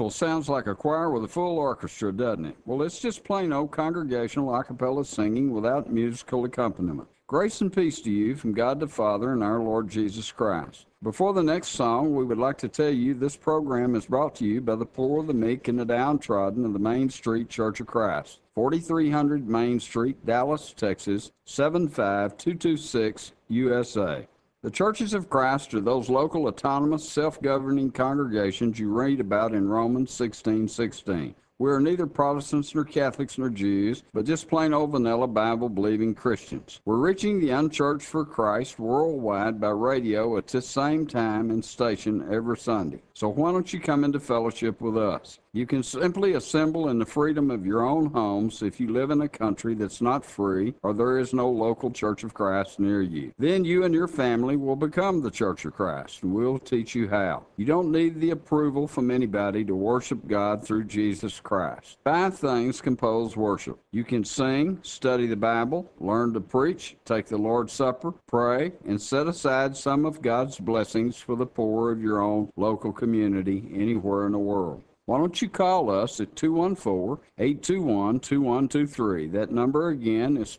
wonderful. Sounds like a choir with a full orchestra, doesn't it? Well, it's just plain old congregational a cappella singing without musical accompaniment. Grace and peace to you from God the Father and our Lord Jesus Christ. Before the next song, we would like to tell you this program is brought to you by the poor, the meek, and the downtrodden of the Main Street Church of Christ, 4300 Main Street, Dallas, Texas, 75226, USA. The Churches of Christ are those local, autonomous, self-governing congregations you read about in Romans 16:16. We are neither Protestants nor Catholics nor Jews, but just plain old vanilla Bible-believing Christians. We're reaching the unchurched for Christ worldwide by radio at this same time and station every Sunday. So why don't you come into fellowship with us? You can simply assemble in the freedom of your own homes if you live in a country that's not free or there is no local Church of Christ near you. Then you and your family will become the Church of Christ, and we'll teach you how. You don't need the approval from anybody to worship God through Jesus Christ. 5 things compose worship. You can sing, study the Bible, learn to preach, take the Lord's Supper, pray, and set aside some of God's blessings for the poor of your own local community anywhere in the world. Why don't you call us at 214-821-2123. That number again is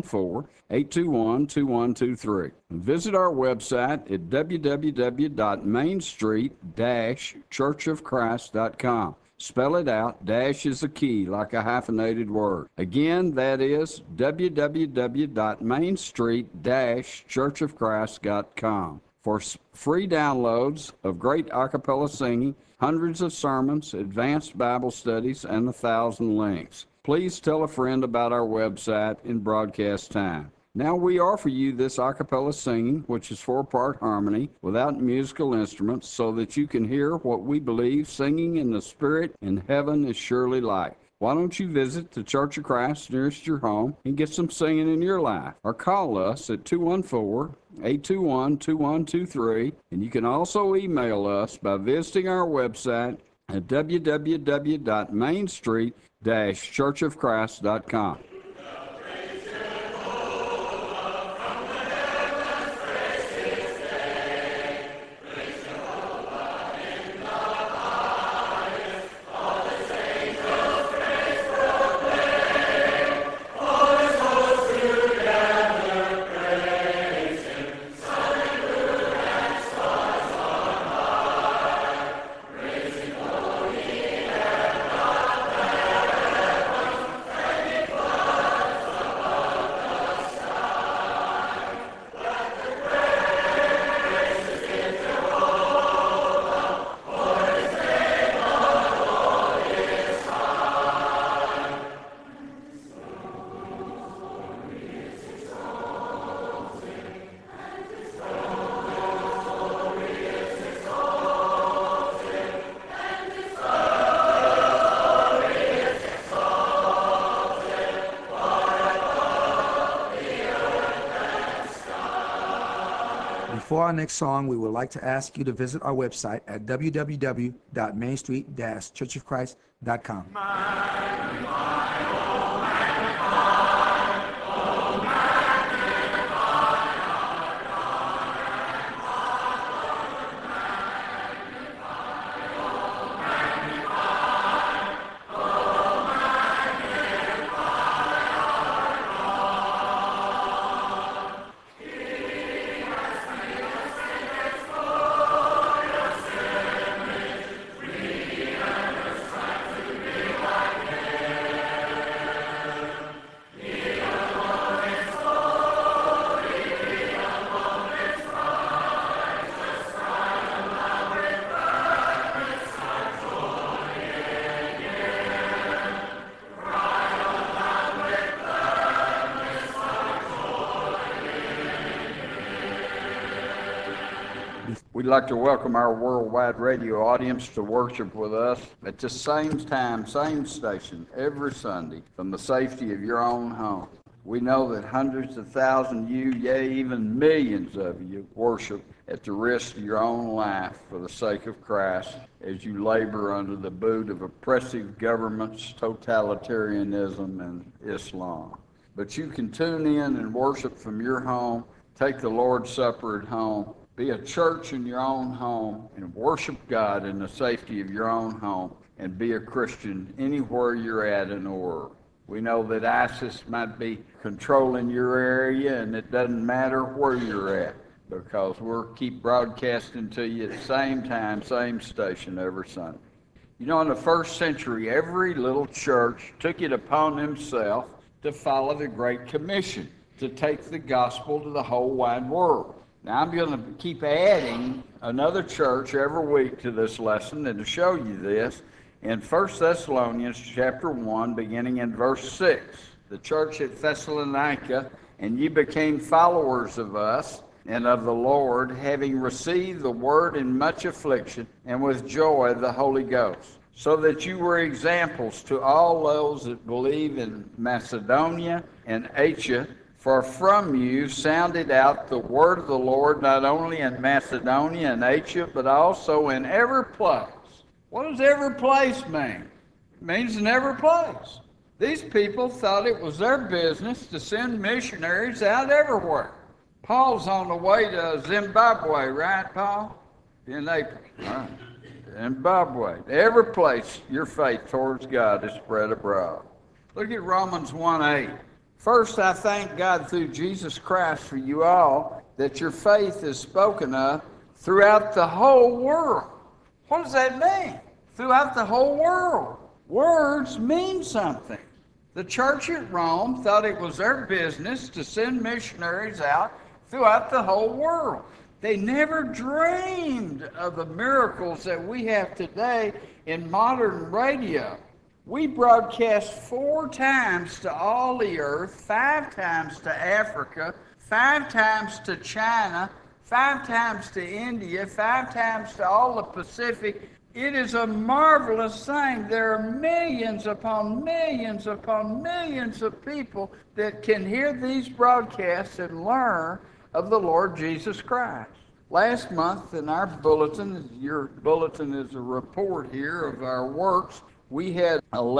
214-821-2123. Visit our website at www.mainstreet-churchofchrist.com. Spell it out. Dash is a key, like a hyphenated word. Again, that is www.mainstreet-churchofchrist.com. For free downloads of great a cappella singing, hundreds of sermons, advanced Bible studies, and 1,000 links. Please tell a friend about our website in broadcast time. Now we offer you this a cappella singing, which is 4-part harmony without musical instruments, so that you can hear what we believe singing in the Spirit in heaven is surely like. Why don't you visit the Church of Christ nearest your home and get some singing in your life? Or call us at 214-821-2123, and you can also email us by visiting our website at www.mainstreet-churchofchrist.com. For our next song, we would like to ask you to visit our website at www.mainstreet-churchofchrist.com. We'd like to welcome our worldwide radio audience to worship with us at the same time, same station, every Sunday from the safety of your own home. We know that hundreds of thousands of you, yea, even millions of you, worship at the risk of your own life for the sake of Christ as you labor under the boot of oppressive governments, totalitarianism, and Islam. But you can tune in and worship from your home, take the Lord's Supper at home, be a church in your own home, and worship God in the safety of your own home and be a Christian anywhere you're at in the world. We know that ISIS might be controlling your area, and it doesn't matter where you're at, because we'll keep broadcasting to you at the same time, same station every Sunday. You know, in the first century, every little church took it upon themselves to follow the Great Commission, to take the gospel to the whole wide world. Now, I'm going to keep adding another church every week to this lesson, and to show you this, in 1 Thessalonians chapter 1, beginning in verse 6, the church at Thessalonica, and ye became followers of us and of the Lord, having received the word in much affliction, and with joy the Holy Ghost, so that you were examples to all those that believe in Macedonia and Achaia. For from you sounded out the word of the Lord, not only in Macedonia and Achaia, but also in every place. What does every place mean? It means in every place. These people thought it was their business to send missionaries out everywhere. Paul's on the way to Zimbabwe, right, Paul? In April. All right. Zimbabwe. Every place your faith towards God is spread abroad. Look at Romans 1:8. First, I thank God through Jesus Christ for you all, that your faith is spoken of throughout the whole world. What does that mean? Throughout the whole world. Words mean something. The church at Rome thought it was their business to send missionaries out throughout the whole world. They never dreamed of the miracles that we have today in modern radio. We broadcast 4 times to all the earth, 5 times to Africa, 5 times to China, 5 times to India, 5 times to all the Pacific. It is a marvelous thing. There are millions upon millions upon millions of people that can hear these broadcasts and learn of the Lord Jesus Christ. Last month in our bulletin, your bulletin is a report here of our works, we had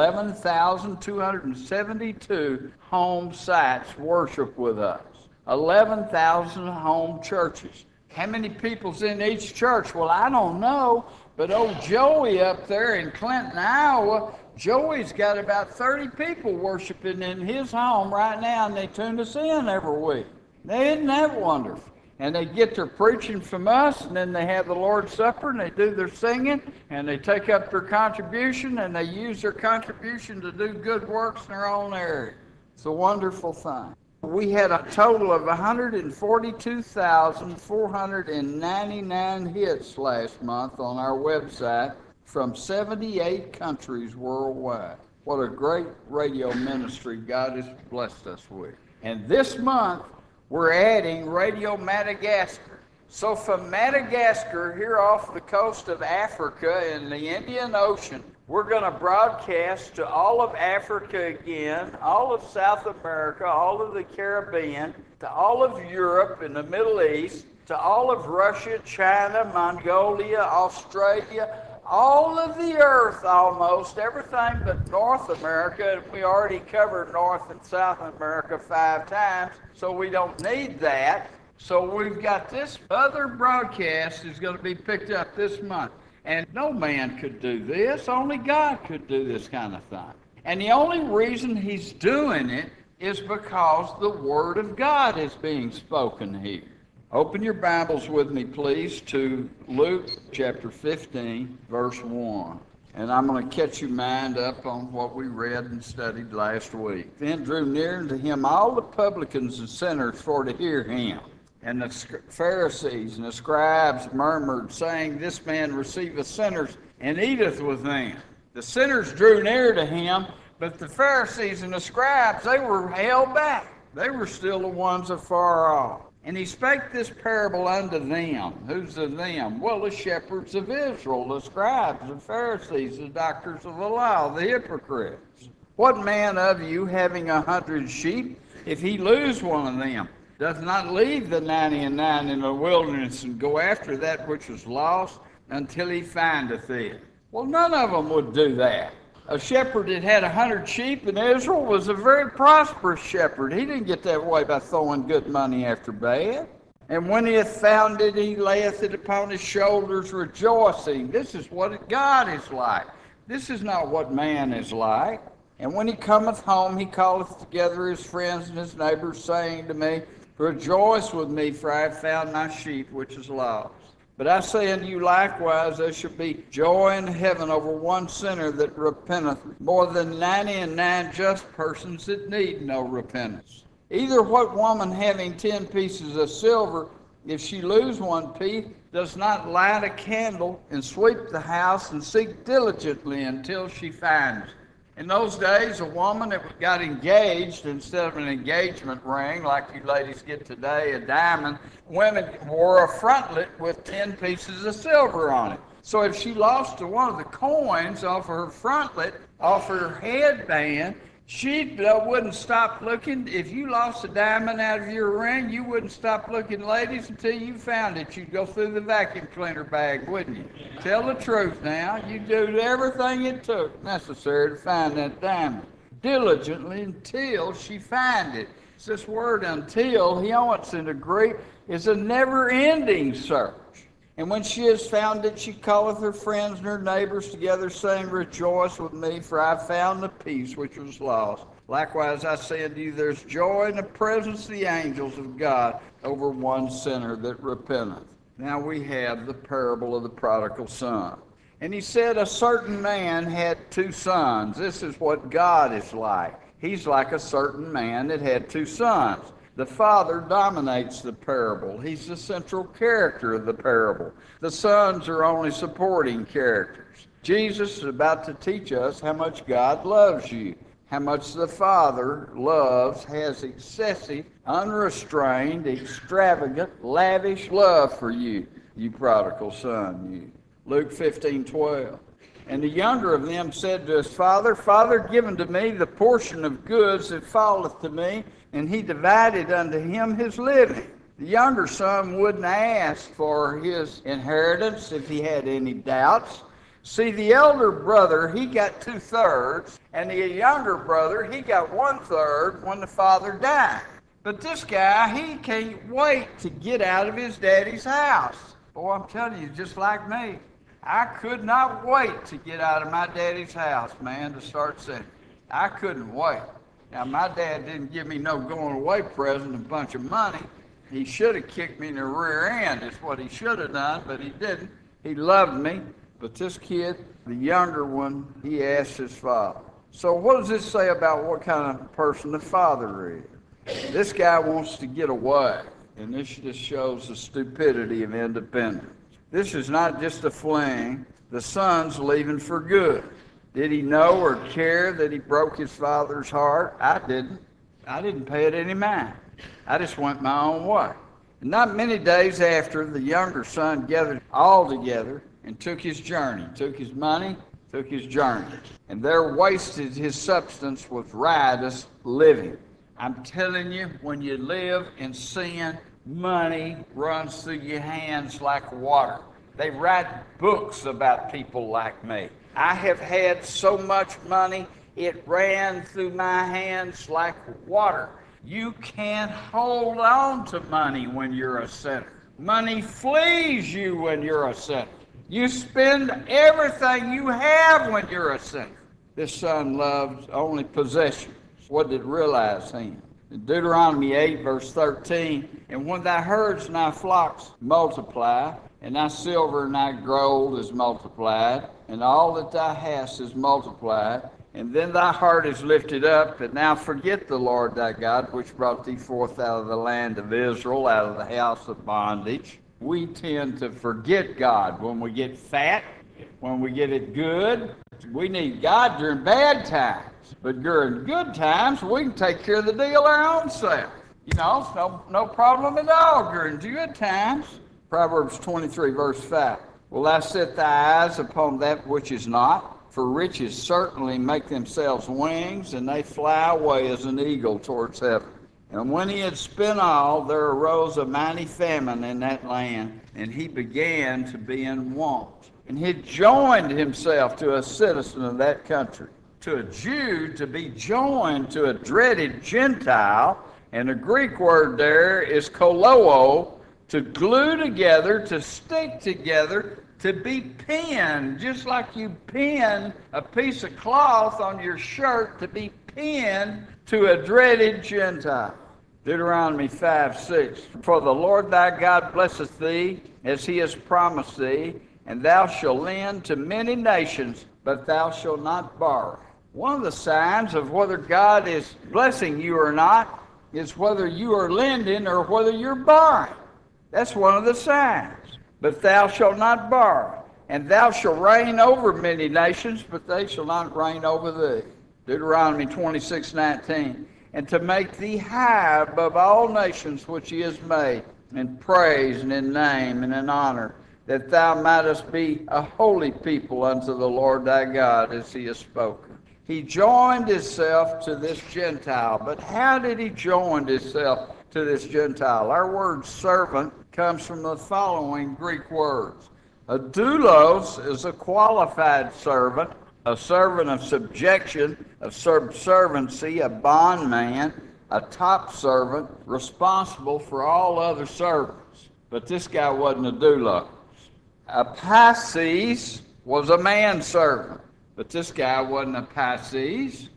11,272 home sites worship with us. 11,000 home churches. How many people's in each church? Well, I don't know, but old Joey up there in Clinton, Iowa, Joey's got about 30 people worshiping in his home right now, and they tune us in every week. Isn't that wonderful? And they get their preaching from us, and then they have the Lord's Supper, and they do their singing, and they take up their contribution, and they use their contribution to do good works in their own area. It's a wonderful thing. We had a total of 142,499 hits last month on our website from 78 countries worldwide. What a great radio ministry God has blessed us with. And this month, we're adding Radio Madagascar. So from Madagascar, here off the coast of Africa in the Indian Ocean, we're going to broadcast to all of Africa again, all of South America, all of the Caribbean, to all of Europe and the Middle East, to all of Russia, China, Mongolia, Australia, all of the earth almost, everything but North America. We already covered North and South America 5 times, so we don't need that. So we've got this other broadcast is going to be picked up this month. And no man could do this. Only God could do this kind of thing. And the only reason he's doing it is because the Word of God is being spoken here. Open your Bibles with me, please, to Luke chapter 15, verse 1. And I'm going to catch your mind up on what we read and studied last week. Then drew near to him all the publicans and sinners for to hear him. And the Pharisees and the scribes murmured, saying, This man receiveth sinners and eateth with them. The sinners drew near to him, but the Pharisees and the scribes, they were held back. They were still the ones afar off. And he spake this parable unto them. Who's the them? Well, the shepherds of Israel, the scribes, the Pharisees, the doctors of the law, the hypocrites. What man of you, having 100 sheep, if he lose one of them, doth not leave the 99 in the wilderness and go after that which is lost until he findeth it? Well, none of them would do that. A shepherd that had 100 sheep in Israel was a very prosperous shepherd. He didn't get that way by throwing good money after bad. And when he hath found it, he layeth it upon his shoulders, rejoicing. This is what God is like. This is not what man is like. And when he cometh home, he calleth together his friends and his neighbors, saying to me, Rejoice with me, for I have found my sheep which is lost. But I say unto you likewise, there shall be joy in heaven over one sinner that repenteth, more than 99 just persons that need no repentance. Either what woman having 10 pieces of silver, if she lose one piece, does not light a candle and sweep the house and seek diligently until she finds it? In those days, a woman that got engaged, instead of an engagement ring like you ladies get today, a diamond, women wore a frontlet with 10 pieces of silver on it. So if she lost one of the coins off her frontlet, off her headband, she wouldn't stop looking. If you lost a diamond out of your ring, you wouldn't stop looking, ladies, until you found it. You'd go through the vacuum cleaner bag, wouldn't you? Tell the truth now. You'd do everything it took necessary to find that diamond, diligently until she find it. It's this word until, it's in the Greek, is a never-ending search. And when she has found it, she calleth her friends and her neighbors together, saying, Rejoice with me, for I have found the piece which was lost. Likewise, I say unto you, there's joy in the presence of the angels of God over one sinner that repenteth. Now we have the parable of the prodigal son. And he said, a certain man had 2 sons. This is what God is like. He's like a certain man that had 2 sons. The father dominates the parable. He's the central character of the parable. The sons are only supporting characters. Jesus is about to teach us how much God loves you, how much the Father loves, has excessive, unrestrained, extravagant, lavish love for you, you prodigal son, you. Luke 15:12. And the younger of them said to his father, Father, give unto me the portion of goods that falleth to me. And he divided unto him his living. The younger son wouldn't ask for his inheritance if he had any doubts. See, the elder brother, he got 2/3, and the younger brother, he got 1/3 when the father died. But this guy, he can't wait to get out of his daddy's house. Boy, I'm telling you, just like me, I could not wait to get out of my daddy's house, man, to start sinning. I couldn't wait. Now, my dad didn't give me no going-away present, a bunch of money. He should have kicked me in the rear end, is what he should have done, but he didn't. He loved me. But this kid, the younger one, he asked his father. So what does this say about what kind of person the father is? This guy wants to get away, and this just shows the stupidity of independence. This is not just a fling. The son's leaving for good. Did he know or care that he broke his father's heart? I didn't. I didn't pay it any mind. I just went my own way. And not many days after, the younger son gathered all together and took his journey, took his money, took his journey. And there wasted his substance with riotous living. I'm telling you, when you live in sin, money runs through your hands like water. They write books about people like me. I have had so much money, it ran through my hands like water. You can't hold on to money when you're a sinner. Money flees you when you're a sinner. You spend everything you have when you're a sinner. This son loved only possessions. What did realize him? In Deuteronomy 8, verse 13, and when thy herds and thy flocks multiply, and thy silver and thy gold is multiplied, and all that thou hast is multiplied, and then thy heart is lifted up, and now forget the Lord thy God, which brought thee forth out of the land of Israel, out of the house of bondage. We tend to forget God when we get fat, when we get it good. We need God during bad times. But during good times, we can take care of the deal our own self. You know, it's no problem at all during good times. Proverbs 23, verse 5. Will thou set thy eyes upon that which is not? For riches certainly make themselves wings, and they fly away as an eagle towards heaven. And when he had spent all, there arose a mighty famine in that land, and he began to be in want. And he joined himself to a citizen of that country. To a Jew, to be joined to a dreaded Gentile, and the Greek word there is koloo, to glue together, to stick together, to be pinned, just like you pin a piece of cloth on your shirt, to be pinned to a dreaded Gentile. Deuteronomy 5:6. For the Lord thy God blesseth thee, as he has promised thee, and thou shalt lend to many nations, but thou shalt not borrow. One of the signs of whether God is blessing you or not is whether you are lending or whether you're borrowing. That's one of the signs. But thou shalt not borrow, and thou shalt reign over many nations, but they shall not reign over thee. Deuteronomy 26:19. And to make thee high above all nations which he has made, in praise and in name and in honor, that thou mightest be a holy people unto the Lord thy God, as he has spoken. He joined himself to this Gentile. But how did he join himself to this Gentile? Our word servant comes from the following Greek words. A doulos is a qualified servant, a servant of subjection, of subserviency, a bondman, a top servant, responsible for all other servants. But this guy wasn't a doulos. A Pisces was a manservant, but this guy wasn't a Pisces.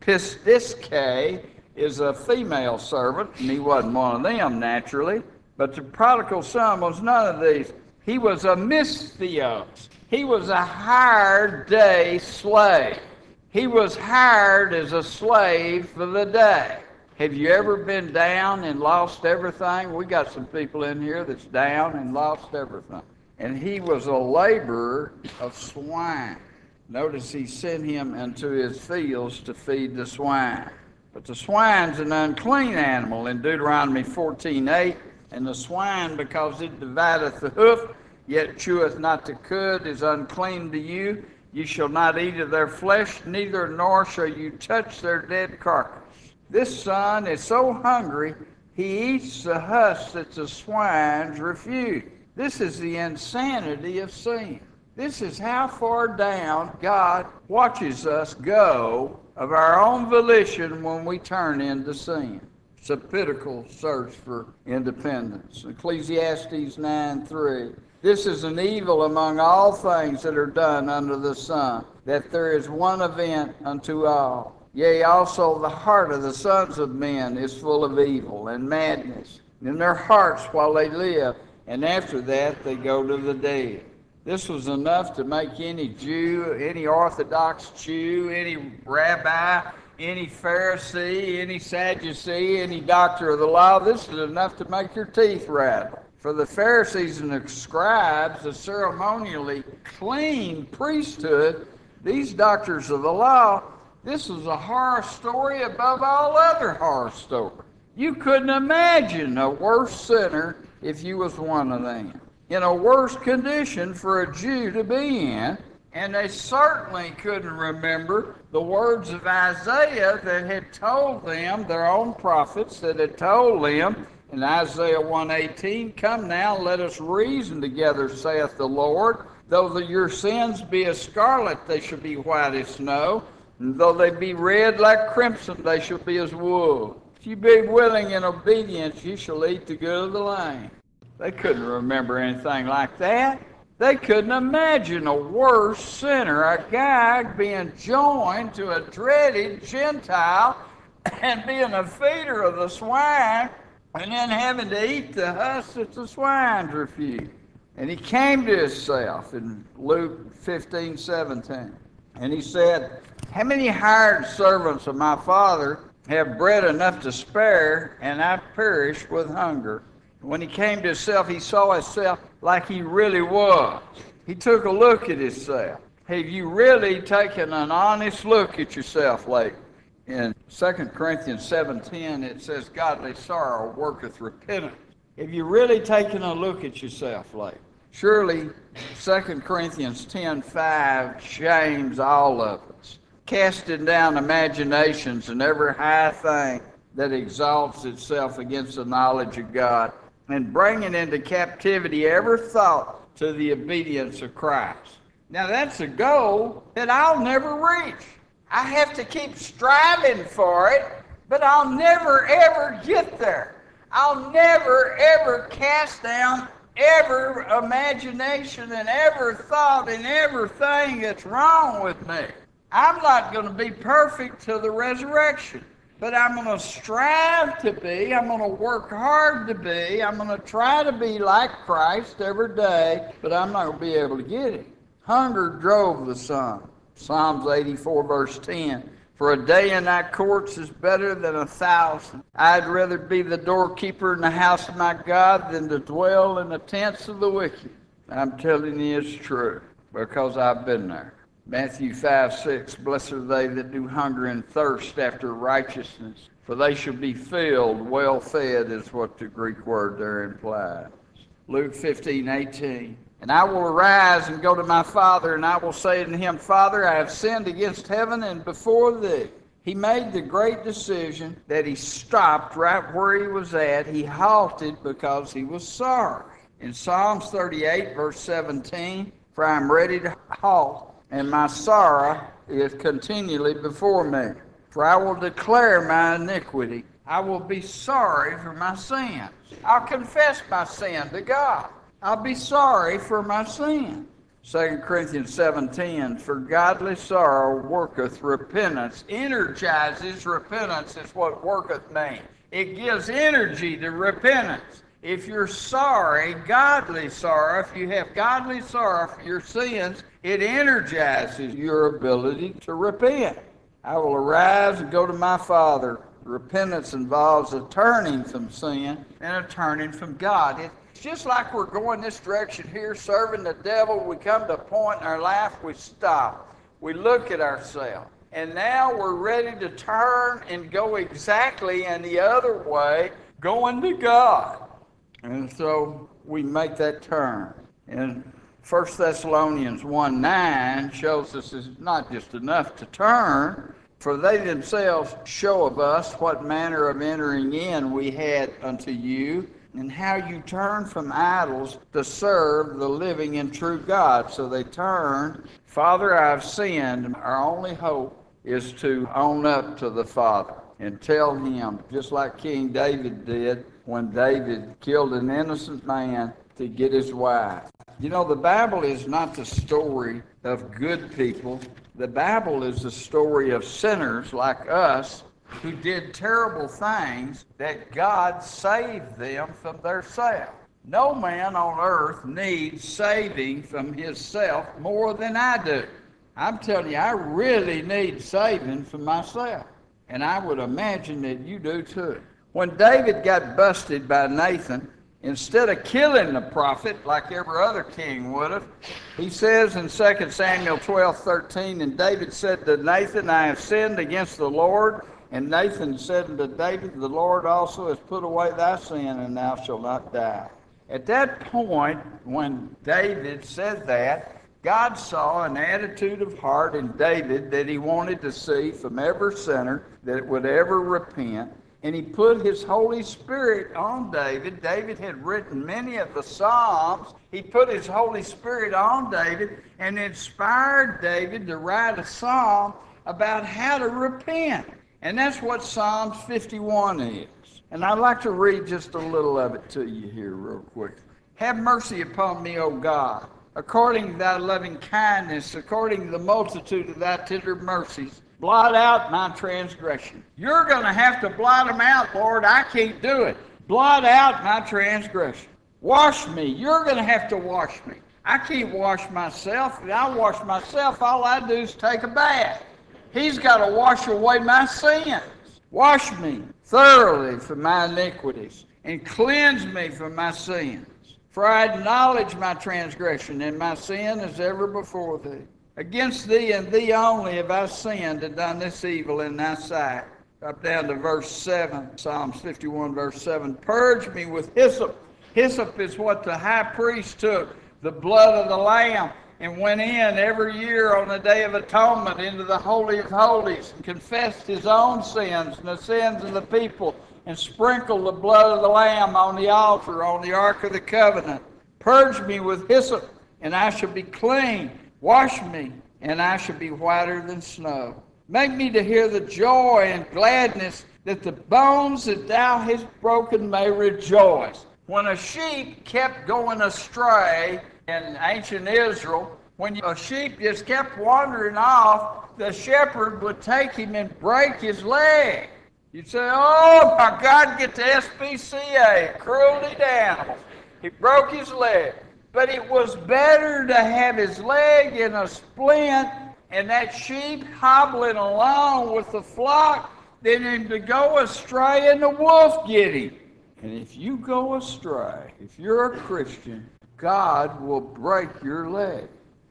Pistiske is a female servant, and he wasn't one of them, naturally. But the prodigal son was none of these. He was a mistheos. He was a hired day slave. He was hired as a slave for the day. Have you ever been down and lost everything? We got some people in here that's down and lost everything. And he was a laborer of swine. Notice he sent him into his fields to feed the swine. But the swine's an unclean animal in Deuteronomy 14:8. And the swine, because it divideth the hoof, yet cheweth not the cud, is unclean to you. You shall not eat of their flesh, neither nor shall you touch their dead carcass. This son is so hungry, he eats the husk that the swines refuse. This is the insanity of sin. This is how far down God watches us go of our own volition when we turn into sin. It's a pitiful search for independence. Ecclesiastes 9:3. This is an evil among all things that are done under the sun, that there is one event unto all. Yea, also the heart of the sons of men is full of evil and madness in their hearts while they live, and after that they go to the dead. This was enough to make any Jew, any Orthodox Jew, any rabbi, any Pharisee, any Sadducee, any doctor of the law, this is enough to make your teeth rattle. For the Pharisees and the scribes, the ceremonially clean priesthood, these doctors of the law, this was a horror story above all other horror stories. You couldn't imagine a worse sinner if you was one of them. In a worse condition for a Jew to be in, and they certainly couldn't remember the words of Isaiah that had told them, their own prophets that had told them in Isaiah 1:18, come now, let us reason together, saith the Lord. Though your sins be as scarlet, they shall be white as snow. And though they be red like crimson, they shall be as wool. If you be willing and obedient, you shall eat the good of the land. They couldn't remember anything like that. They couldn't imagine a worse sinner, a guy being joined to a dreaded Gentile and being a feeder of the swine and then having to eat the husk that the swines refuse. And he came to himself in Luke 15:17. And he said, how many hired servants of my father have bread enough to spare, and I perish with hunger? When he came to himself, he saw himself like he really was. He took a look at himself. Have you really taken an honest look at yourself lately? In 2 Corinthians 7:10, it says, godly sorrow worketh repentance. Have you really taken a look at yourself lately? Surely 2 Corinthians 10:5 shames all of us, casting down imaginations and every high thing that exalts itself against the knowledge of God, and bringing into captivity every thought to the obedience of Christ. Now that's a goal that I'll never reach. I have to keep striving for it, but I'll never ever get there. I'll never ever cast down every imagination and every thought and everything that's wrong with me. I'm not going to be perfect till the resurrection, but I'm going to strive to be. I'm going to work hard to be. I'm going to try to be like Christ every day, but I'm not going to be able to get it. Hunger drove the Son. Psalms 84, verse 10. For a day in thy courts is better than 1,000. I'd rather be the doorkeeper in the house of my God than to dwell in the tents of the wicked. I'm telling you it's true, because I've been there. Matthew 5:6, blessed are they that do hunger and thirst after righteousness, for they shall be filled. Well fed is what the Greek word there implies. Luke 15:18, and I will arise and go to my father, and I will say to him, Father, I have sinned against heaven and before thee. He made the great decision that he stopped right where he was at. He halted because he was sorry. In Psalms 38, verse 17, for I am ready to halt, and my sorrow is continually before me. For I will declare my iniquity. I will be sorry for my sins. I'll confess my sin to God. I'll be sorry for my sin. 2 Corinthians 7:10, for godly sorrow worketh repentance. Energizes repentance is what worketh means. It gives energy to repentance. If you're sorry, godly sorrow, if you have godly sorrow for your sins, it energizes your ability to repent. I will arise and go to my Father. Repentance involves a turning from sin and a turning from God. It's just like we're going this direction here, serving the devil. We come to a point in our life, we stop. We look at ourselves. And now we're ready to turn and go exactly in the other way, going to God. And so we make that turn. And 1 Thessalonians 1:9 shows us it's not just enough to turn, for they themselves show of us what manner of entering in we had unto you, and how you turned from idols to serve the living and true God. So they turned. Father, I've sinned. Our only hope is to own up to the Father and tell him, just like King David did when David killed an innocent man to get his wife. You know, the Bible is not the story of good people. The Bible is the story of sinners like us who did terrible things that God saved them from their self. No man on earth needs saving from himself more than I do. I'm telling you, I really need saving from myself. And I would imagine that you do too. When David got busted by Nathan, instead of killing the prophet like every other king would have, he says in 2 Samuel 12:13, and David said to Nathan, I have sinned against the Lord. And Nathan said unto David, the Lord also has put away thy sin, and thou shalt not die. At that point, when David said that, God saw an attitude of heart in David that he wanted to see from every sinner that would ever repent. And he put his Holy Spirit on David. David had written many of the Psalms. He put his Holy Spirit on David and inspired David to write a psalm about how to repent. And that's what Psalms 51 is. And I'd like to read just a little of it to you here real quick. Have mercy upon me, O God, according to thy loving kindness, according to the multitude of thy tender mercies. Blot out my transgression. You're going to have to blot them out, Lord. I can't do it. Blot out my transgression. Wash me. You're going to have to wash me. I can't wash myself. If I wash myself, all I do is take a bath. He's got to wash away my sins. Wash me thoroughly from my iniquities and cleanse me from my sins. For I acknowledge my transgression, and my sin is ever before thee. Against thee and thee only have I sinned and done this evil in thy sight. Up down to verse 7, Psalms 51, verse 7. Purge me with hyssop. Hyssop is what the high priest took, the blood of the lamb, and went in every year on the Day of Atonement into the Holy of Holies and confessed his own sins and the sins of the people and sprinkled the blood of the Lamb on the altar, on the Ark of the Covenant. Purge me with hyssop, and I shall be clean. Wash me, and I shall be whiter than snow. Make me to hear the joy and gladness, that the bones that thou hast broken may rejoice. When a sheep kept going astray in ancient Israel, when a sheep just kept wandering off, the shepherd would take him and break his leg. You'd say, oh my God, get to SPCA, cruelty to animals. He broke his leg. But it was better to have his leg in a splint and that sheep hobbling along with the flock than him to go astray and the wolf get him. And if you go astray, if you're a Christian, God will break your leg.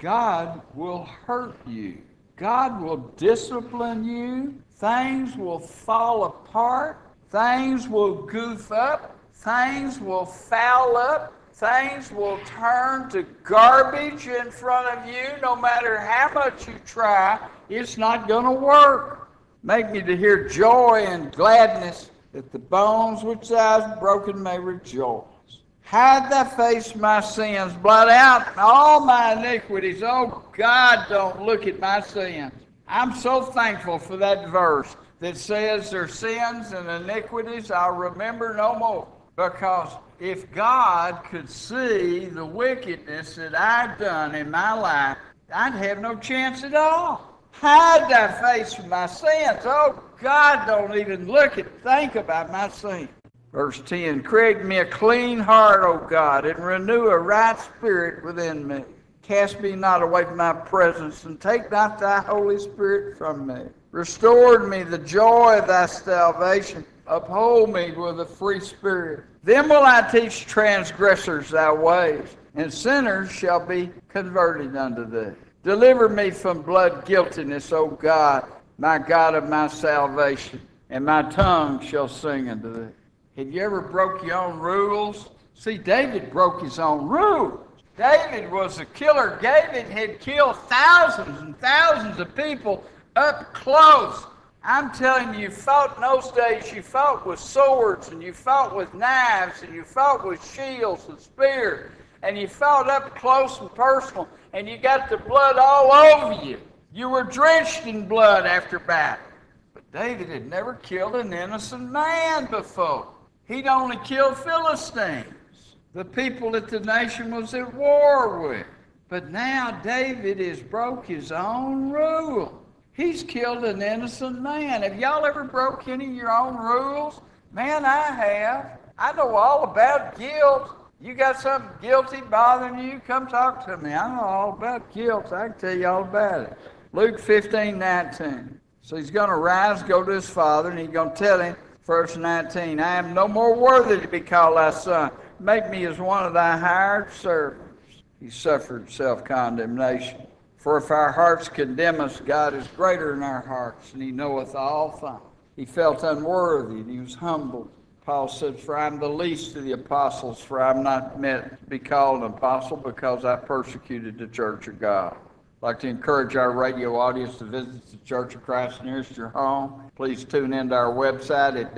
God will hurt you. God will discipline you. Things will fall apart. Things will goof up. Things will foul up. Things will turn to garbage in front of you. No matter how much you try, it's not going to work. Make me to hear joy and gladness, that the bones which thou hast broken may rejoice. Hide thy face from my sins, blot out all my iniquities. Oh God, don't look at my sins. I'm so thankful for that verse that says their sins and iniquities I'll remember no more. Because if God could see the wickedness that I've done in my life, I'd have no chance at all. Hide thy face from my sins. Oh God, don't even think about my sins. Verse 10, create me a clean heart, O God, and renew a right spirit within me. Cast me not away from thy presence, and take not thy Holy Spirit from me. Restore to me the joy of thy salvation. Uphold me with a free spirit. Then will I teach transgressors thy ways, and sinners shall be converted unto thee. Deliver me from blood guiltiness, O God, my God of my salvation, and my tongue shall sing unto thee. Have you ever broke your own rules? See, David broke his own rules. David was a killer. David had killed thousands and thousands of people up close. I'm telling you, you fought in those days, you fought with swords, and you fought with knives, and you fought with shields and spears, and you fought up close and personal, and you got the blood all over you. You were drenched in blood after battle. But David had never killed an innocent man before. He'd only killed Philistines, the people that the nation was at war with. But now David has broke his own rule. He's killed an innocent man. Have y'all ever broke any of your own rules? Man, I have. I know all about guilt. You got something guilty bothering you, come talk to me. I know all about guilt. I can tell you all about it. Luke 15:19. So he's going to rise, go to his father, and he's going to tell him, verse 19, I am no more worthy to be called thy son. Make me as one of thy hired servants. He suffered self-condemnation. For if our hearts condemn us, God is greater in our hearts, and he knoweth all things. He felt unworthy, and he was humbled. Paul said, for I am the least of the apostles, for I am not meant to be called an apostle because I persecuted the church of God. I'd like to encourage our radio audience to visit the Church of Christ nearest your home. Please tune into our website at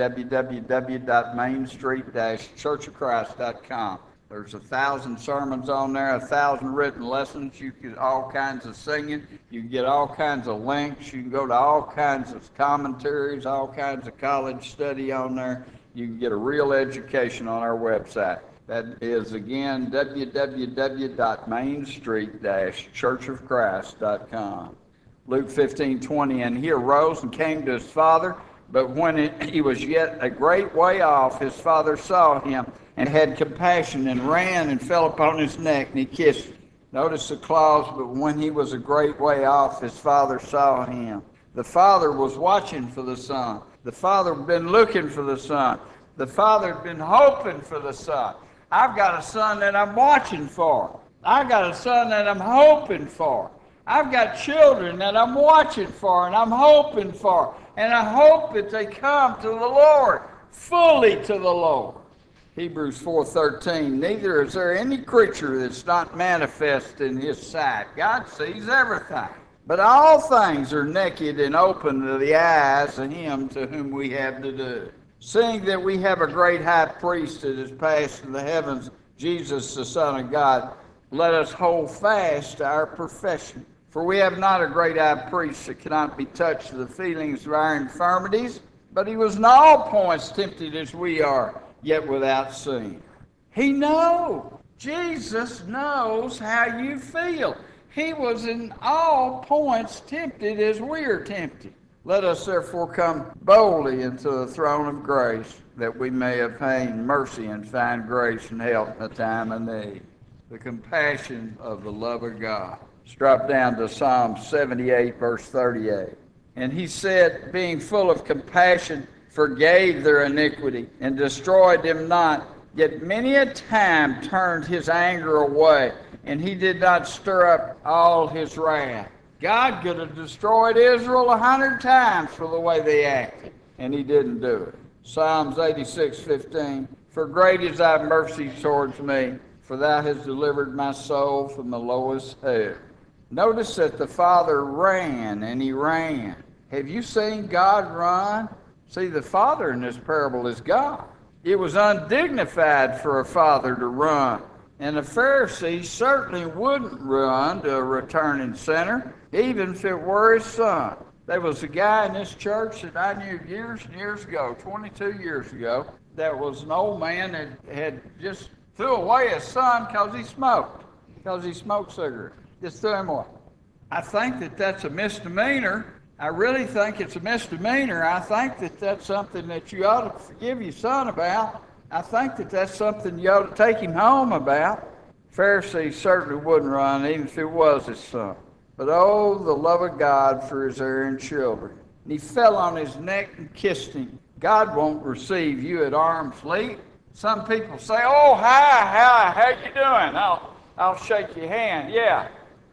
www.mainstreet-churchofchrist.com. There's 1,000 sermons on there, 1,000 written lessons. You get all kinds of singing. You can get all kinds of links. You can go to all kinds of commentaries, all kinds of college study on there. You can get a real education on our website. That is, again, www.mainstreet-churchofchrist.com. Luke 15:20, and he arose and came to his father, but when he was yet a great way off, his father saw him and had compassion and ran and fell upon his neck, and he kissed him. Notice the clause, but when he was a great way off, his father saw him. The father was watching for the son. The father had been looking for the son. The father had been hoping for the son. I've got a son that I'm watching for. I've got a son that I'm hoping for. I've got children that I'm watching for and I'm hoping for. And I hope that they come to the Lord, fully to the Lord. Hebrews 4:13, neither is there any creature that's not manifest in his sight. God sees everything. But all things are naked and open to the eyes of him to whom we have to do. Seeing that we have a great high priest that is passed in the heavens, Jesus the Son of God, let us hold fast to our profession. For we have not a great high priest that cannot be touched with the feelings of our infirmities, but he was in all points tempted as we are, yet without sin. He knows. Jesus knows how you feel. He was in all points tempted as we are tempted. Let us therefore come boldly into the throne of grace, that we may obtain mercy and find grace and help in a time of need. The compassion of the love of God. Let's drop down to Psalm 78, verse 38. And he said, being full of compassion, forgave their iniquity, and destroyed them not. Yet many a time turned his anger away, and he did not stir up all his wrath. God could have destroyed Israel 100 times for the way they acted, and he didn't do it. Psalms 86:15. For great is thy mercy towards me, for thou hast delivered my soul from the lowest hell. Notice that the Father ran, and he ran. Have you seen God run? See, the Father in this parable is God. It was undignified for a father to run. And the Pharisees certainly wouldn't run to a returning sinner, even if it were his son. There was a guy in this church that I knew years and years ago, 22 years ago, that was an old man that had just threw away his son because he smoked cigarettes. Just threw him away. I think that that's a misdemeanor. I really think it's a misdemeanor. I think that that's something that you ought to forgive your son about. I think that that's something you ought to take him home about. Pharisees certainly wouldn't run, even if it was his son. But oh, the love of God for his erring children. And he fell on his neck and kissed him. God won't receive you at arm's length. Some people say, oh, hi, how you doing? I'll shake your hand. Yeah.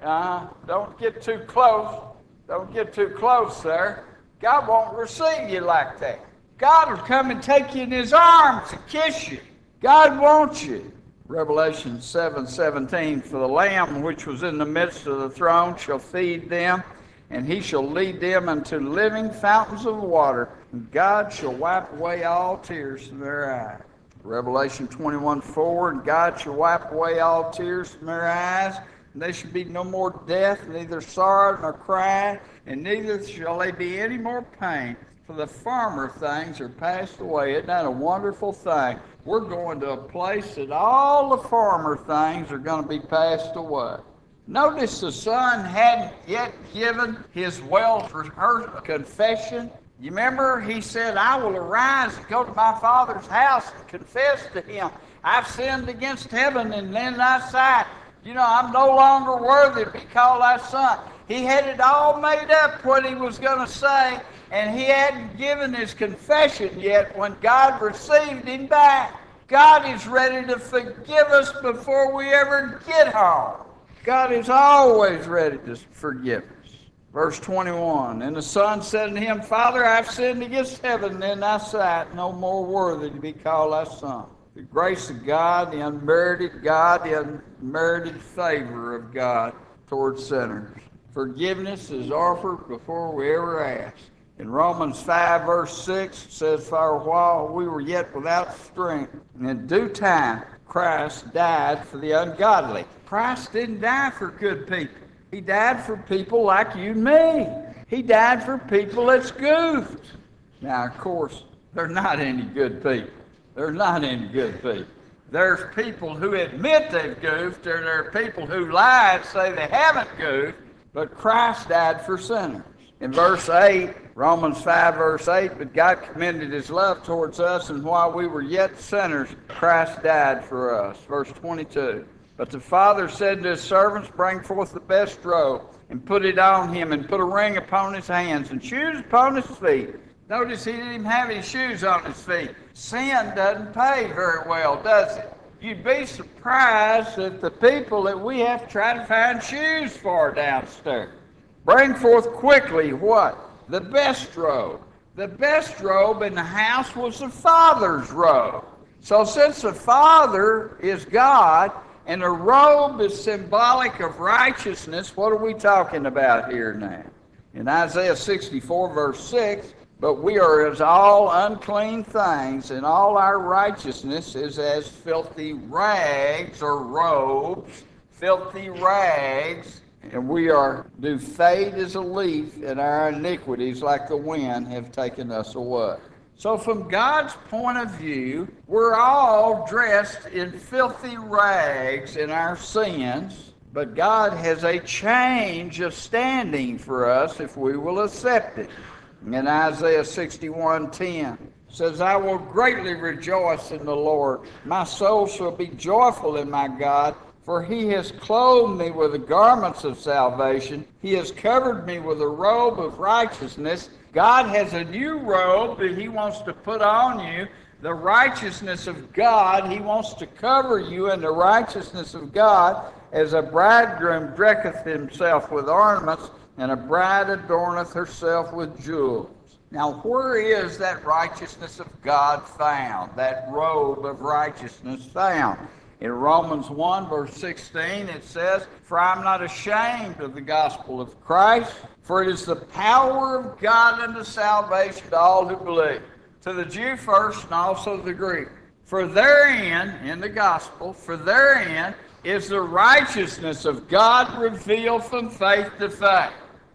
Don't get too close. Don't get too close, sir. God won't receive you like that. God will come and take you in his arms and kiss you. God wants you. Revelation 7:17, for the Lamb which was in the midst of the throne shall feed them, and he shall lead them unto living fountains of water, and God shall wipe away all tears from their eyes. Revelation 21:4, and God shall wipe away all tears from their eyes, and there shall be no more death, neither sorrow nor crying, and neither shall there be any more pain, for the former things are passed away. Isn't that a wonderful thing? We're going to a place that all the former things are going to be passed away. Notice the son hadn't yet given his well-rehearsed confession. You remember he said, I will arise and go to my father's house and confess to him, I've sinned against heaven and in thy sight. You know, I'm no longer worthy to be called thy son. He had it all made up what he was going to say, and he hadn't given his confession yet when God received him back. God is ready to forgive us before we ever get home. God is always ready to forgive us. Verse 21, and the son said unto him, Father, I've sinned against heaven and in thy sight, no more worthy to be called thy son. The grace of God, the unmerited favor of God towards sinners. Forgiveness is offered before we ever ask. In Romans 5, verse 6, it says, For a while we were yet without strength, and in due time Christ died for the ungodly. Christ didn't die for good people. He died for people like you and me. He died for people that's goofed. Now, of course, they're not any good people. There's not any good people. There's people who admit they've goofed, or there are people who lie and say they haven't goofed, but Christ died for sinners. In verse 8, Romans 5, verse 8, but God commended his love towards us, and while we were yet sinners, Christ died for us. Verse 22, but the Father said to his servants, bring forth the best robe, and put it on him, and put a ring upon his hands, and shoes upon his feet. Notice he didn't even have his shoes on his feet. Sin doesn't pay very well, does it? You'd be surprised at the people that we have to try to find shoes for downstairs. Bring forth quickly what? The best robe. The best robe in the house was the Father's robe. So since the Father is God, and the robe is symbolic of righteousness, what are we talking about here now? In Isaiah 64, verse 6, but we are as all unclean things, and all our righteousness is as filthy rags or robes, filthy rags, and we do fade as a leaf, and our iniquities like the wind have taken us away. So from God's point of view, we're all dressed in filthy rags in our sins, but God has a change of standing for us if we will accept it. In Isaiah 61:10 says, I will greatly rejoice in the Lord. My soul shall be joyful in my God, for he has clothed me with the garments of salvation. He has covered me with a robe of righteousness. God has a new robe that he wants to put on you, the righteousness of God. He wants to cover you in the righteousness of God, as a bridegroom decketh himself with ornaments, and a bride adorneth herself with jewels. Now, where is that righteousness of God found, that robe of righteousness found? In Romans 1, verse 16, it says, For I am not ashamed of the gospel of Christ, for it is the power of God unto salvation to all who believe, to the Jew first and also the Greek. For therein, in the gospel, for therein is the righteousness of God revealed from faith to faith.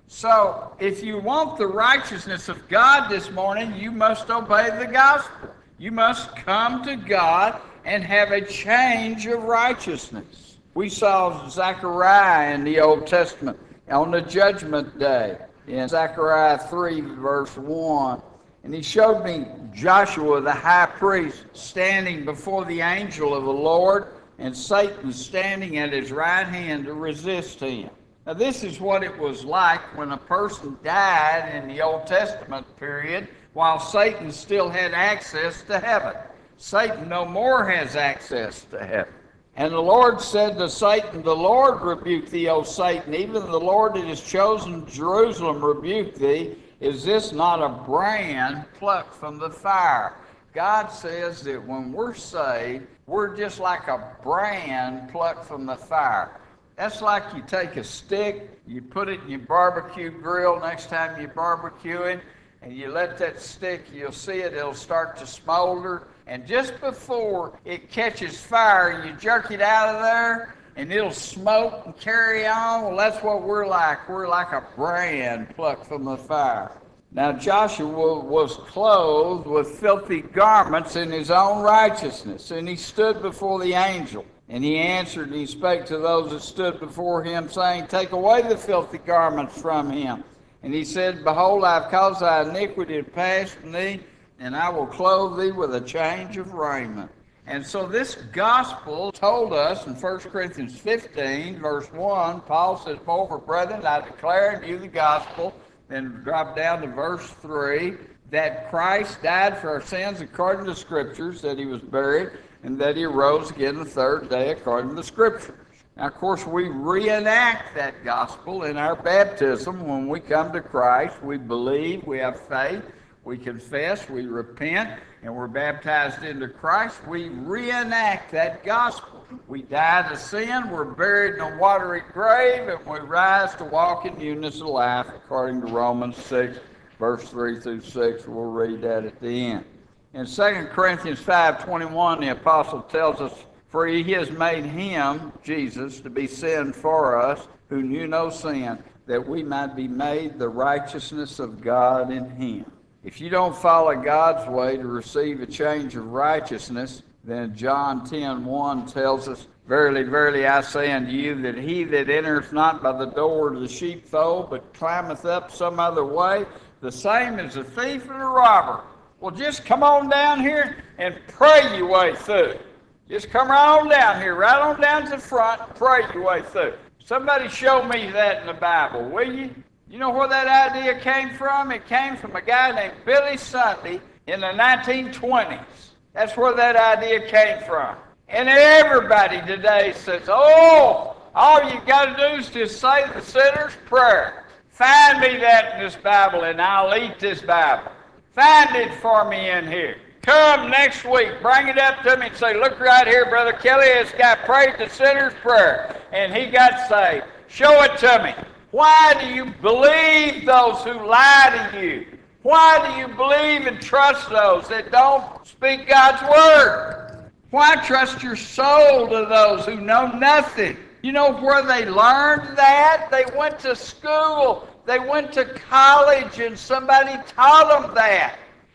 So, if you want the righteousness of God this morning, you must obey the gospel. You must come to God and have a change of righteousness. We saw Zechariah in the Old Testament on the judgment day in Zechariah 3, verse 1. And he showed me Joshua, the high priest, standing before the angel of the Lord, and Satan standing at his right hand to resist him. Now, this is what it was like when a person died in the Old Testament period while Satan still had access to heaven. Satan no more has access to heaven. And the Lord said to Satan, The Lord rebuke thee, O Satan, even the Lord that has chosen Jerusalem rebuke thee. Is this not a brand plucked from the fire? God says that when we're saved, we're just like a brand plucked from the fire. That's like you take a stick, you put it in your barbecue grill next time you're barbecuing, and you let that stick, you'll see it, it'll start to smolder. And just before it catches fire, you jerk it out of there, and it'll smoke and carry on. Well, that's what we're like. We're like a brand plucked from the fire. Now, Joshua was clothed with filthy garments in his own righteousness, and he stood before the angel. And he answered, and he spake to those that stood before him, saying, Take away the filthy garments from him. And he said, Behold, I have caused thy iniquity to pass from thee, and I will clothe thee with a change of raiment. And so this gospel told us in 1 Corinthians 15, verse 1, Paul says, Moreover, brethren, I declare unto you the gospel, then drop down to verse 3, that Christ died for our sins according to the Scriptures, that he was buried, and that he rose again the third day according to the Scriptures. Now, of course, we reenact that gospel in our baptism. When we come to Christ, we believe, we have faith, we confess, we repent, and we're baptized into Christ. We reenact that gospel. We die to sin, we're buried in a watery grave, and we rise to walk in newness of life, according to Romans 6, verse 3 through 6. We'll read that at the end. In 2 Corinthians 5:21, the apostle tells us, For he has made him, Jesus, to be sin for us, who knew no sin, that we might be made the righteousness of God in him. If you don't follow God's way to receive a change of righteousness, then John 10:1 tells us, Verily, verily, I say unto you, that he that entereth not by the door of the sheepfold, but climbeth up some other way, the same is a thief and a robber. Well, just come on down here and pray your way through. Just come right on down here, right on down to the front, and pray your way through. Somebody show me that in the Bible, will you? You know where that idea came from? It came from a guy named Billy Sunday in the 1920s. That's where that idea came from. And everybody today says, Oh, all you got to do is just say the sinner's prayer. Find me that in this Bible, and I'll eat this Bible. Find it for me in here. Come next week, bring it up to me and say, Look right here, Brother Kelly, this guy prayed the sinner's prayer, and he got saved. Show it to me. Why do you believe those who lie to you? Why do you believe and trust those that don't speak God's word? Why trust your soul to those who know nothing? You know where they learned that? They went to school. They went to college, and somebody taught them that.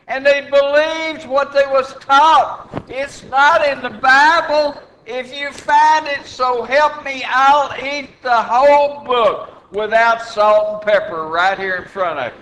and they believed what they was taught. It's not in the Bible. If you find it, so help me, I'll eat the whole book without salt and pepper right here in front of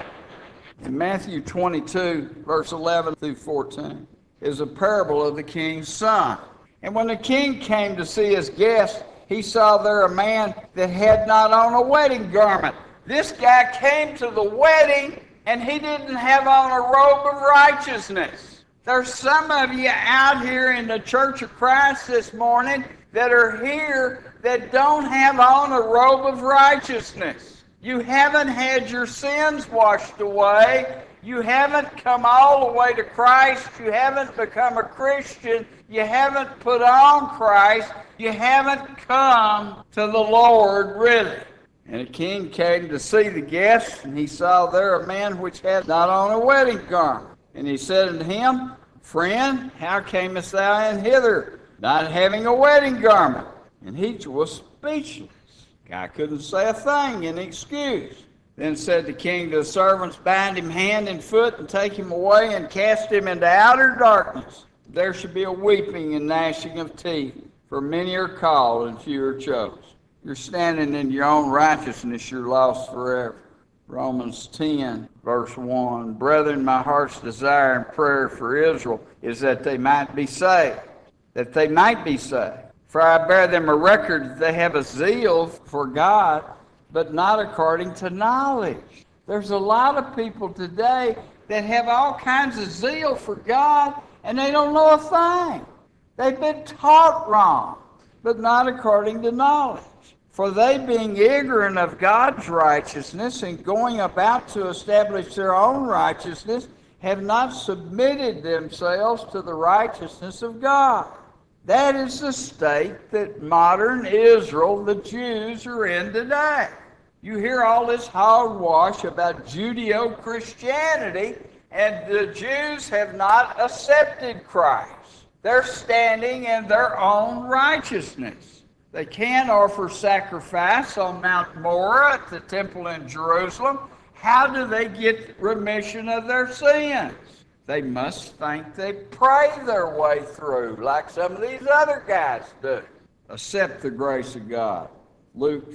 you. In Matthew 22, verse 11 through 14, is a parable of the king's son. And when the king came to see his guest, he saw there a man that had not on a wedding garment. This guy came to the wedding, and he didn't have on a robe of righteousness. There's some of you out here in the Church of Christ this morning that are here that don't have on a robe of righteousness. You haven't had your sins washed away. You haven't come all the way to Christ. You haven't become a Christian. You haven't put on Christ. You haven't come to the Lord really. And the king came to see the guests, and he saw there a man which had not on a wedding garment. And he said unto him, Friend, how camest thou in hither, not having a wedding garment? And he was speechless. Guy couldn't say a thing in excuse. Then said the king to the servants, Bind him hand and foot, and take him away, and cast him into outer darkness. There shall be a weeping and gnashing of teeth, for many are called, and few are chosen. You're standing in your own righteousness, you're lost forever. Romans 10, verse 1. Brethren, my heart's desire and prayer for Israel is that they might be saved. That they might be saved. For I bear them a record that they have a zeal for God, but not according to knowledge. There's a lot of people today that have all kinds of zeal for God, and they don't know a thing. They've been taught wrong, but not according to knowledge. For they, being ignorant of God's righteousness and going about to establish their own righteousness, have not submitted themselves to the righteousness of God. That is the state that modern Israel, the Jews, are in today. You hear all this hogwash about Judeo-Christianity, and the Jews have not accepted Christ. They're standing in their own righteousness. They can't offer sacrifice on Mount Moriah at the temple in Jerusalem. How do they get remission of their sins? They must think they pray their way through, like some of these other guys do. Accept the grace of God. Luke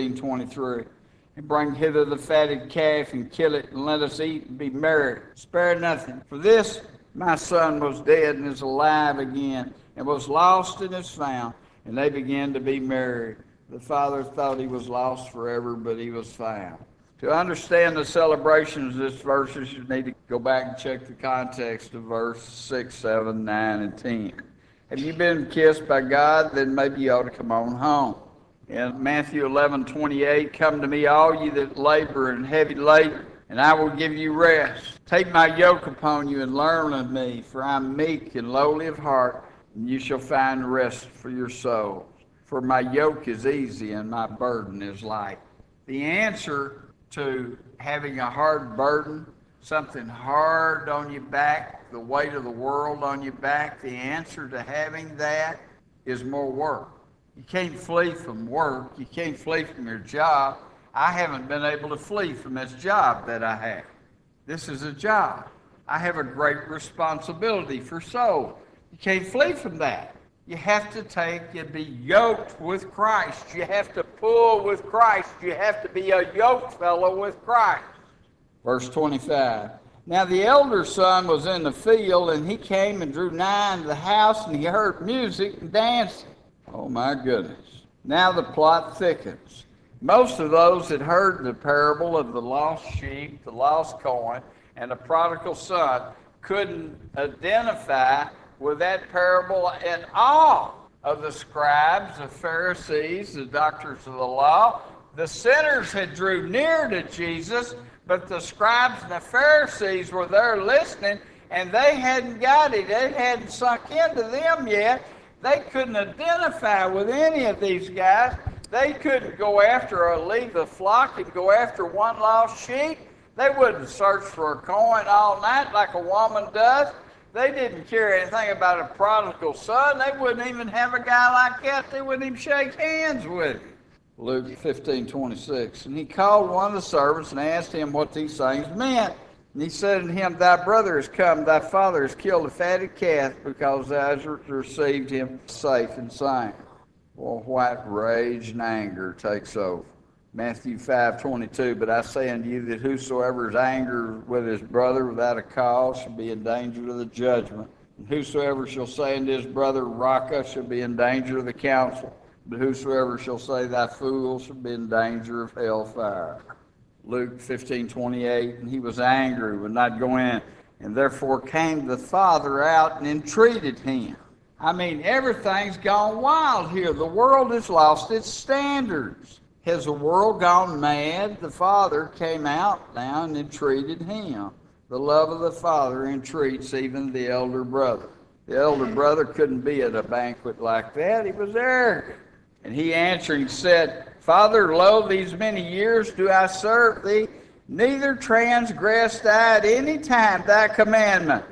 15:23. And bring hither the fatted calf, and kill it, and let us eat and be merry. Spare nothing. For this my son was dead and is alive again, and was lost and is found. And they began to be merry. The father thought he was lost forever, but he was found. To understand the celebrations of this verses, you need to go back and check the context of verse 6, 7, 9, and 10. Have you been kissed by God? Then maybe you ought to come on home. In Matthew 11:28, Come to me, all you that labor and heavy laden, and I will give you rest. Take my yoke upon you and learn of me, for I am meek and lowly of heart, and you shall find rest for your souls. For my yoke is easy and my burden is light. The answer to having a hard burden, something hard on your back, the weight of the world on your back, the answer to having that is more work. You can't flee from work. You can't flee from your job. I haven't been able to flee from this job that I have. This is a job. I have a great responsibility for souls. You can't flee from that. You have to be yoked with Christ. You have to pull with Christ. You have to be a yoke fellow with Christ. Verse 25. Now the elder son was in the field, and he came and drew nigh unto the house, and he heard music and dancing. Oh my goodness. Now the plot thickens. Most of those that heard the parable of the lost sheep, the lost coin, and the prodigal son couldn't identify with that parable at all. Of the scribes, the Pharisees, the doctors of the law, the sinners had drew near to Jesus, but the scribes and the Pharisees were there listening, and they hadn't got it. It hadn't sunk into them yet. They couldn't identify with any of these guys. They couldn't go after or leave the flock and go after one lost sheep. They wouldn't search for a coin all night like a woman does. They didn't care anything about a prodigal son. They wouldn't even have a guy like that. They wouldn't even shake hands with him. Luke 15:26. And he called one of the servants and asked him what these things meant. And he said unto him, Thy brother is come, thy father has killed a fatted calf, because thou hast received him safe and sound. Well, what rage and anger takes over. Matthew 5:22, But I say unto you that whosoever is angry with his brother without a cause shall be in danger of the judgment. And whosoever shall say unto his brother, Raca, shall be in danger of the council. But whosoever shall say, Thy fool, shall be in danger of hellfire. Luke 15:28, and he was angry, would not go in, and therefore came the father out and entreated him. I mean, everything's gone wild here. The world has lost its standards. Has the world gone mad? The father came out now and entreated him. The love of the father entreats even the elder brother. The elder brother couldn't be at a banquet like that. He was arrogant. And he answering said, Father, lo, these many years do I serve thee, neither transgressed I at any time thy commandment.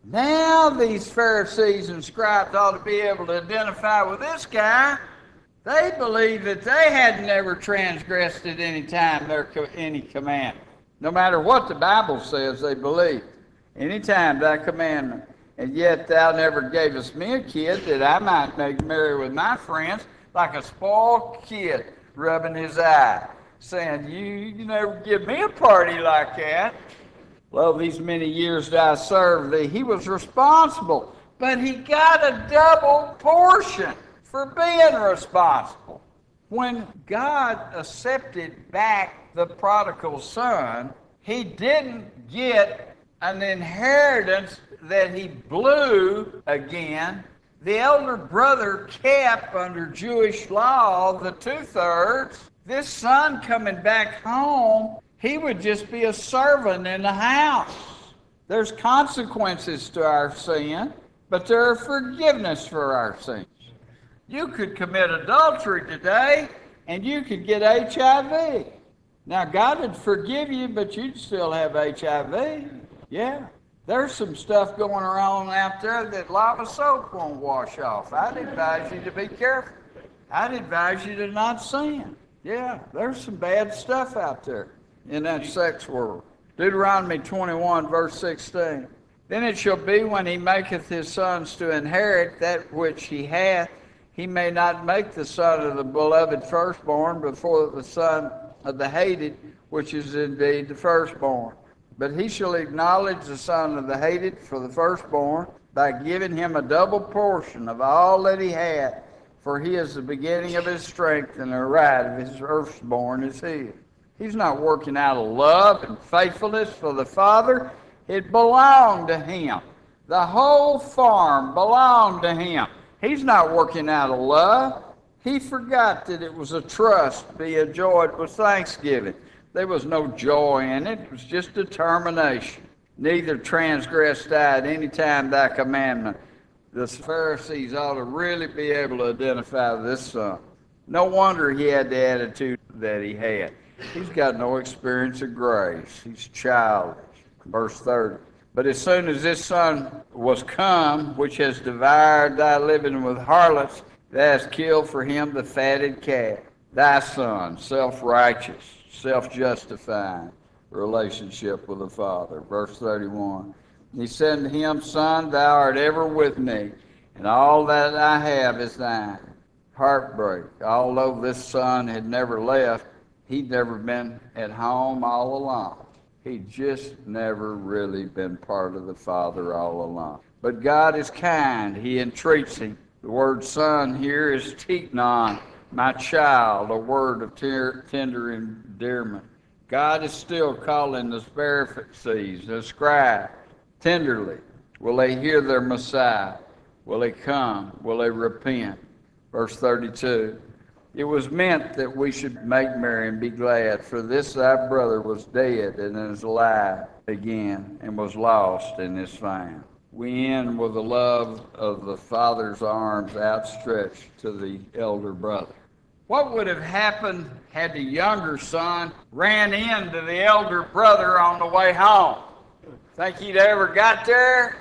Now these Pharisees and scribes ought to be able to identify with this guy. They believe that they had never transgressed at any time any commandment. No matter what the Bible says, they believe. Any time thy commandment. And yet thou never gavest me a kid that I might make merry with my friends, like a spoiled kid rubbing his eye, saying, you never give me a party like that. Well, these many years that I served thee. He was responsible, but he got a double portion for being responsible. When God accepted back the prodigal son, he didn't get an inheritance that he blew again. The elder brother kept, under Jewish law, the 2/3. This son coming back home, he would just be a servant in the house. There's consequences to our sin, but there are forgiveness for our sins. You could commit adultery today, and you could get HIV. Now, God would forgive you, but you'd still have HIV. Yeah. There's some stuff going around out there that lava soap won't wash off. I'd advise you to be careful. I'd advise you to not sin. Yeah, there's some bad stuff out there in that sex world. Deuteronomy 21, verse 16. Then it shall be when he maketh his sons to inherit that which he hath, he may not make the son of the beloved firstborn before the son of the hated, which is indeed the firstborn. But he shall acknowledge the son of the hated for the firstborn by giving him a double portion of all that he had, for he is the beginning of his strength, and the right of his firstborn is his. He's not working out of love and faithfulness for the father. It belonged to him. The whole farm belonged to him. He's not working out of love. He forgot that it was a trust to be enjoyed with thanksgiving. There was no joy in it. It was just determination. Neither transgressed I at any time thy commandment. The Pharisees ought to really be able to identify this son. No wonder he had the attitude that he had. He's got no experience of grace. He's childish. Verse 30. But as soon as this son was come, which has devoured thy living with harlots, thou hast killed for him the fatted calf. Thy son, self-righteous, self-justifying relationship with the Father. Verse 31. He said to him, Son, thou art ever with me, and all that I have is thine. Heartbreak. Although this son had never left, he'd never been at home all along. He'd just never really been part of the Father all along. But God is kind. He entreats him. The word son here is tiknon, my child, a word of tender endearment. God is still calling the Pharisees, the scribes, tenderly. Will they hear their Messiah? Will they come? Will they repent? Verse 32. It was meant that we should make merry and be glad, for this thy brother was dead and is alive again, and was lost and is found. We end with the love of the Father's arms outstretched to the elder brother. What would have happened had the younger son ran into the elder brother on the way home? Think he'd ever got there?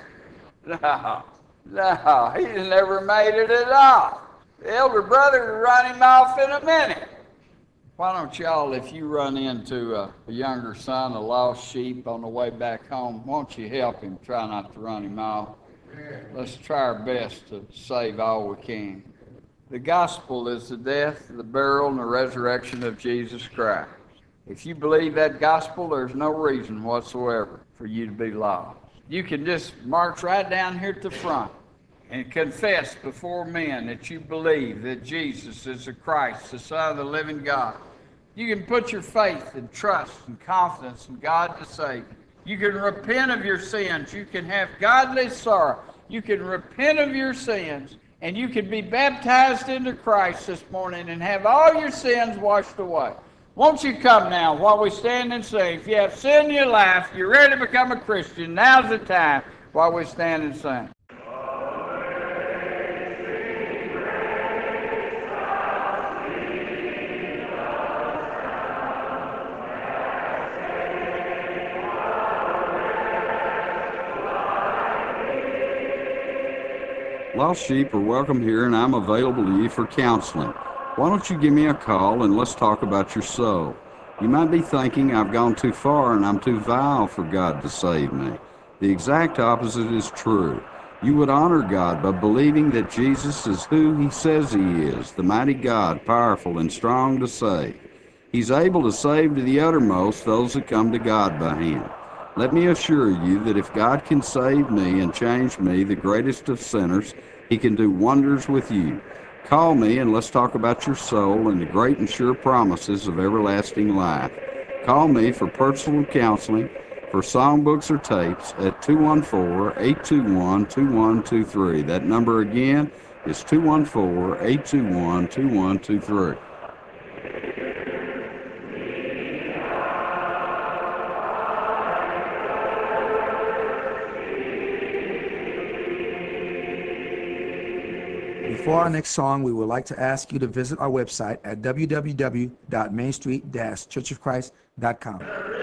No, he never made it at all. The elder brother would run him off in a minute. Why don't y'all, if you run into a younger son, a lost sheep on the way back home, won't you help him? Try not to run him off. Let's try our best to save all we can. The gospel is the death, the burial, and the resurrection of Jesus Christ. If you believe that gospel, there's no reason whatsoever for you to be lost. You can just march right down here at the front and confess before men that you believe that Jesus is the Christ, the Son of the living God. You can put your faith and trust and confidence in God to save you. You can repent of your sins. You can have godly sorrow. You can repent of your sins, and you can be baptized into Christ this morning and have all your sins washed away. Won't you come now while we stand and sing? If you have sin in your life, you're ready to become a Christian, now's the time while we stand and sing. Lost sheep are welcome here, and I'm available to you for counseling. Why don't you give me a call and let's talk about your soul? You might be thinking I've gone too far and I'm too vile for God to save me. The exact opposite is true. You would honor God by believing that Jesus is who He says He is, the mighty God, powerful and strong to save. He's able to save to the uttermost those that come to God by Him. Let me assure you that if God can save me and change me, the greatest of sinners, He can do wonders with you. Call me and let's talk about your soul and the great and sure promises of everlasting life. Call me for personal counseling, for songbooks or tapes at 214-821-2123. That number again is 214-821-2123. Before our next song, we would like to ask you to visit our website at www.mainstreet-churchofchrist.com.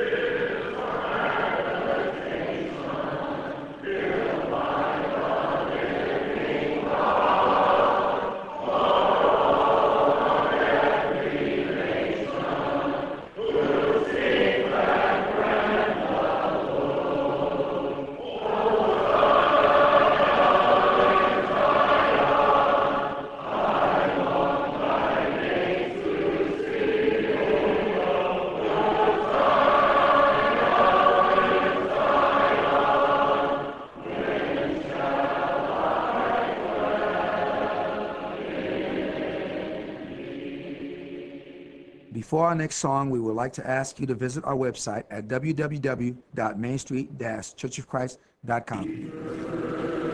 Before our next song, we would like to ask you to visit our website at www.mainstreet-churchofchrist.com.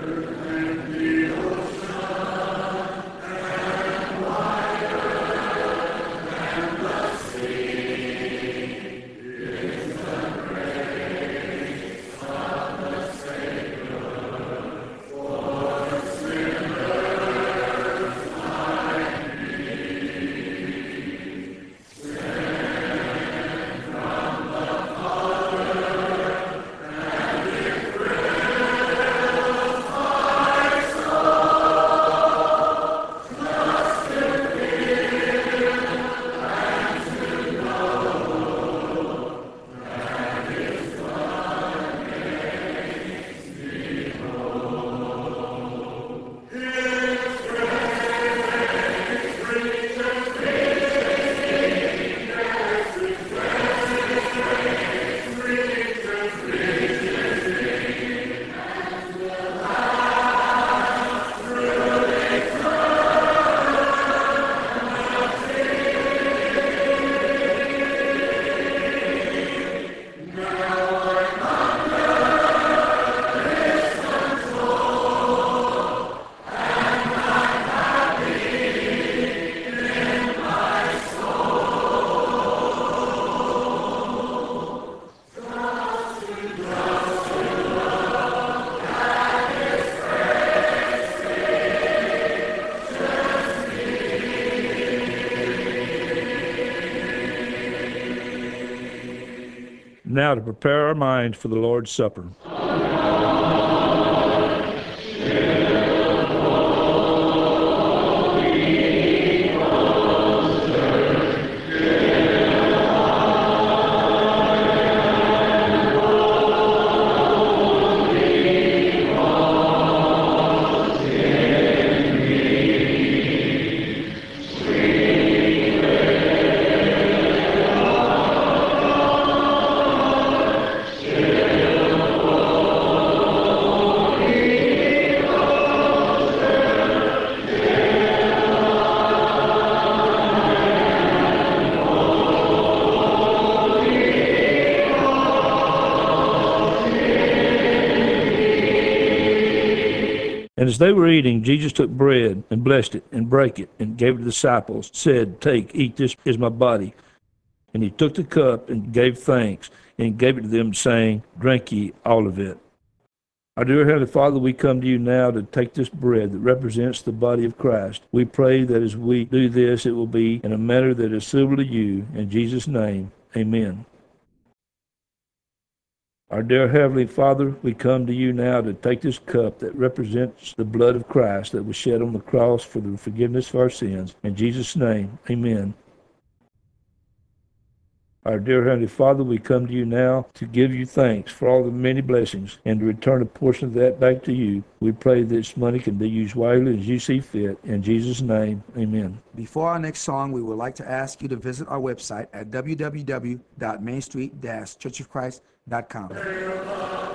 Now to prepare our mind for the Lord's Supper. And as they were eating, Jesus took bread and blessed it and brake it and gave it to the disciples, said, Take, eat, this is my body. And he took the cup and gave thanks and gave it to them, saying, Drink ye all of it. Our dear Heavenly Father, we come to you now to take this bread that represents the body of Christ. We pray that as we do this, it will be in a manner that is suitable to you. In Jesus' name, amen. Our dear Heavenly Father, we come to you now to take this cup that represents the blood of Christ that was shed on the cross for the forgiveness of our sins. In Jesus' name, amen. Our dear Heavenly Father, we come to you now to give you thanks for all the many blessings and to return a portion of that back to you. We pray this money can be used wisely as you see fit. In Jesus' name, amen. Before our next song, we would like to ask you to visit our website at www.mainstreet-churchofchrist.com.